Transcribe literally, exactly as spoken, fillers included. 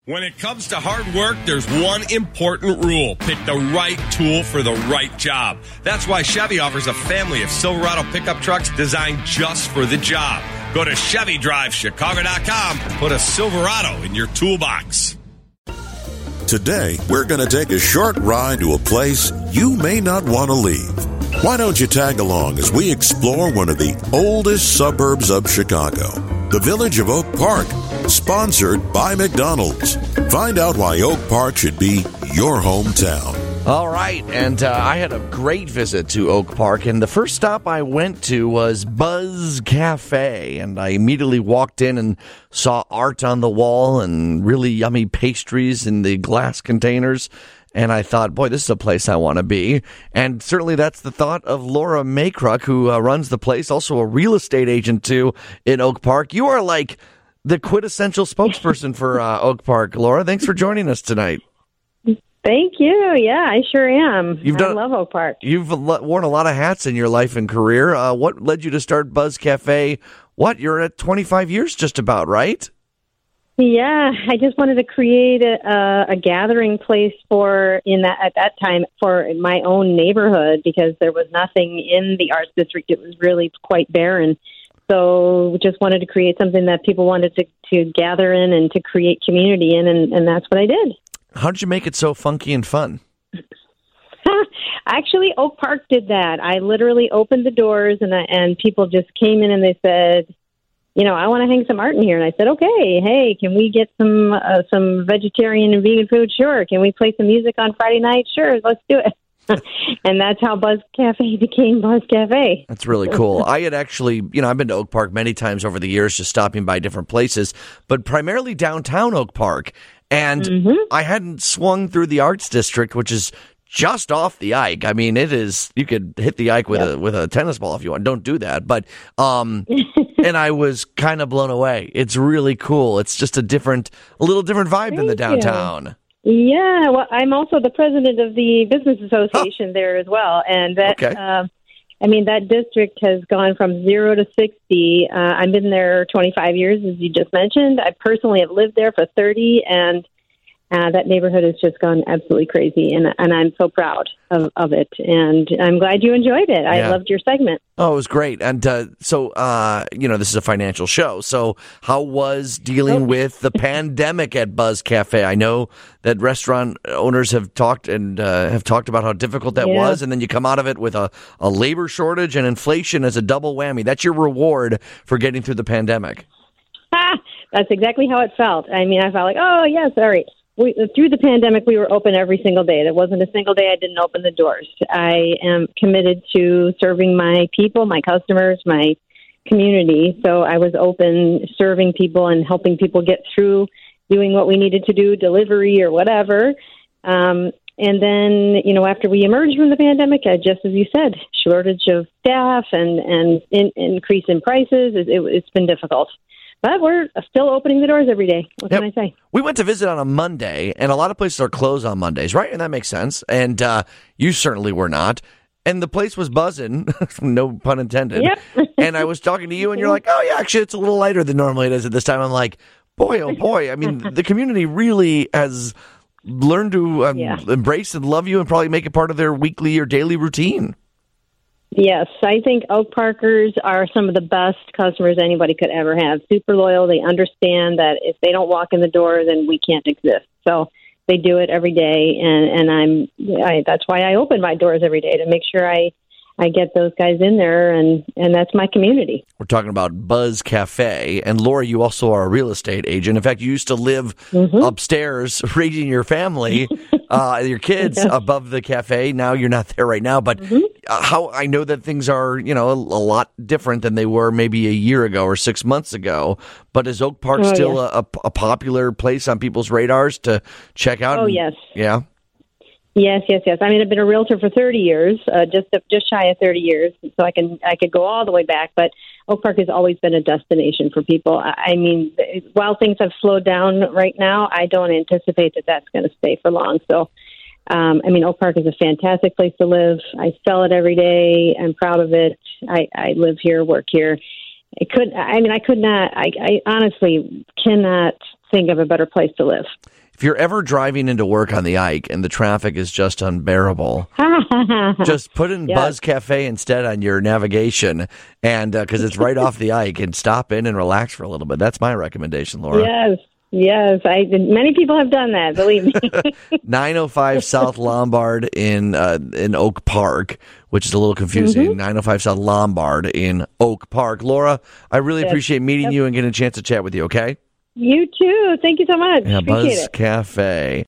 When it comes to hard work, there's one important rule. Pick the right tool for the right job. That's why Chevy offers a family of Silverado pickup trucks designed just for the job. Go to Chevy Drive Chicago dot com and put a Silverado in your toolbox. Today, we're going to take a short ride to a place you may not want to leave. Why don't you tag along as we explore one of the oldest suburbs of Chicago, the village of Oak Park, sponsored by McDonald's. Find out why Oak Park should be your hometown. All right, and uh, I had a great visit to Oak Park, and the first stop I went to was Buzz Cafe, and I immediately walked in and saw art on the wall and really yummy pastries in the glass containers, and I thought, boy, this is a place I want to be, and certainly that's the thought of Laura Maycrook, who uh, runs the place, also a real estate agent, too, in Oak Park. You are like the quintessential spokesperson for uh, Oak Park. Laura, thanks for joining us tonight. Thank you. Yeah, I sure am. You've done, I love Oak Park. You've worn a lot of hats in your life and career. Uh, what led you to start Buzz Cafe? What, you're at twenty-five years just about, right? Yeah, I just wanted to create a, a gathering place for, in that at that time, for my own neighborhood, because there was nothing in the Arts District. It was really quite barren. So we just wanted to create something that people wanted to, to gather in and to create community in, and, and that's what I did. How did you make it so funky and fun? Actually, Oak Park did that. I literally opened the doors, and I, and people just came in and they said, you know, I want to hang some art in here. And I said, okay, hey, can we get some uh, some vegetarian and vegan food? Sure. Can we play some music on Friday night? Sure, let's do it. And that's how Buzz Cafe became Buzz Cafe. That's really cool. I had actually, you know, I've been to Oak Park many times over the years, just stopping by different places, but primarily downtown Oak Park. And mm-hmm. I hadn't swung through the Arts District, which is just off the Ike. I mean, it is, you could hit the Ike with yep. a with a tennis ball if you want. Don't do that. But, um, and I was kind of blown away. It's really cool. It's just a different, a little different vibe Thank than the downtown. You. Yeah, well, I'm also the president of the Business Association oh. there as well. And that, okay. uh, I mean, that district has gone from zero to sixty. Uh, I've been there twenty-five years, as you just mentioned. I personally have lived there for thirty, and uh, that neighborhood has just gone absolutely crazy. And, and I'm so proud of, of it. And I'm glad you enjoyed it. I yeah. loved your segment. Oh, it was great. And uh, so, uh, you know, this is a financial show. So how was dealing oh. with the pandemic at Buzz Cafe? I know that restaurant owners have talked and uh, have talked about how difficult that yeah. was. And then you come out of it with a, a labor shortage and inflation as a double whammy. That's your reward for getting through the pandemic. Ah, that's exactly how it felt. I mean, I felt like, oh, yes, all right. We, through the pandemic, we were open every single day. There wasn't a single day I didn't open the doors. I am committed to serving my people, my customers, my community. So I was open serving people and helping people get through doing what we needed to do, delivery or whatever. Um, and then, you know, after we emerged from the pandemic, uh, just as you said, shortage of staff and, and in, increase in prices, it, it, it's been difficult. But we're still opening the doors every day. What yep. can I say? We went to visit on a Monday, and a lot of places are closed on Mondays, right? And that makes sense. And uh, you certainly were not. And the place was buzzing, no pun intended. Yep. And I was talking to you, and you're like, oh, yeah, actually, it's a little lighter than normally it is at this time. I'm like, boy, oh, boy. I mean, the community really has learned to um, yeah. embrace and love you and probably make it part of their weekly or daily routine. Yes, I think Oak Parkers are some of the best customers anybody could ever have. Super loyal. They understand that if they don't walk in the door, then we can't exist. So they do it every day, and, and I'm I, that's why I open my doors every day, to make sure I, I get those guys in there, and, and that's my community. We're talking about Buzz Cafe, and Laura, you also are a real estate agent. In fact, you used to live mm-hmm. upstairs raising your family, uh, your kids yeah. above the cafe. Now you're not there right now, but mm-hmm. how I know that things are, you know, a, a lot different than they were maybe a year ago or six months ago. But is Oak Park oh, still yeah. a, a popular place on people's radars to check out? Oh, and, yes. Yeah. Yes, yes, yes. I mean, I've been a realtor for thirty years, uh, just just shy of thirty years, so I can I could go all the way back. But Oak Park has always been a destination for people. I, I mean, while things have slowed down right now, I don't anticipate that that's going to stay for long. So, um, I mean, Oak Park is a fantastic place to live. I sell it every day. I'm proud of it. I, I live here, work here. I could. I mean, I could not. I, I honestly cannot think of a better place to live. If you're ever driving into work on the Ike and the traffic is just unbearable, just put in Yes. Buzz Cafe instead on your navigation, and because it's right off the Ike, and stop in and relax for a little bit. That's my recommendation, Laura. Yes, yes. I many people have done that. Believe me. nine oh five South Lombard in uh, in Oak Park, which is a little confusing. Mm-hmm. nine oh five South Lombard in Oak Park. Laura, I really Yes. appreciate meeting Yep. you and getting a chance to chat with you. Okay. You too. Thank you so much. Yeah, Appreciate Buzz it. Cafe.